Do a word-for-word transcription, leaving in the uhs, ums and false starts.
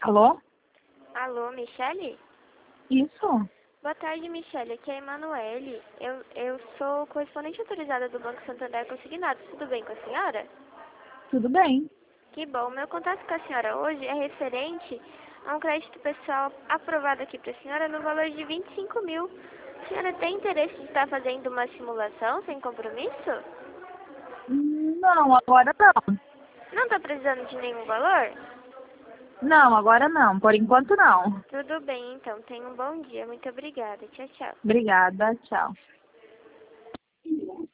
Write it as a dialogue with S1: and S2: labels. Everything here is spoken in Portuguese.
S1: Alô?
S2: Alô, Michele?
S1: Isso?
S2: Boa tarde, Michele. Aqui é a Emanuele. Eu, eu sou correspondente autorizada do Banco Santander Consignado. Tudo bem com a senhora?
S1: Tudo bem.
S2: Que bom. Meu contato com a senhora hoje é referente a um crédito pessoal aprovado aqui para a senhora no valor de vinte e cinco mil. A senhora tem interesse de estar fazendo uma simulação sem compromisso?
S1: Não, agora não.
S2: Não está precisando de nenhum valor?
S1: Não, agora não. Por enquanto não.
S2: Tudo bem, então. Tenha um bom dia. Muito obrigada. Tchau, tchau.
S1: Obrigada, tchau.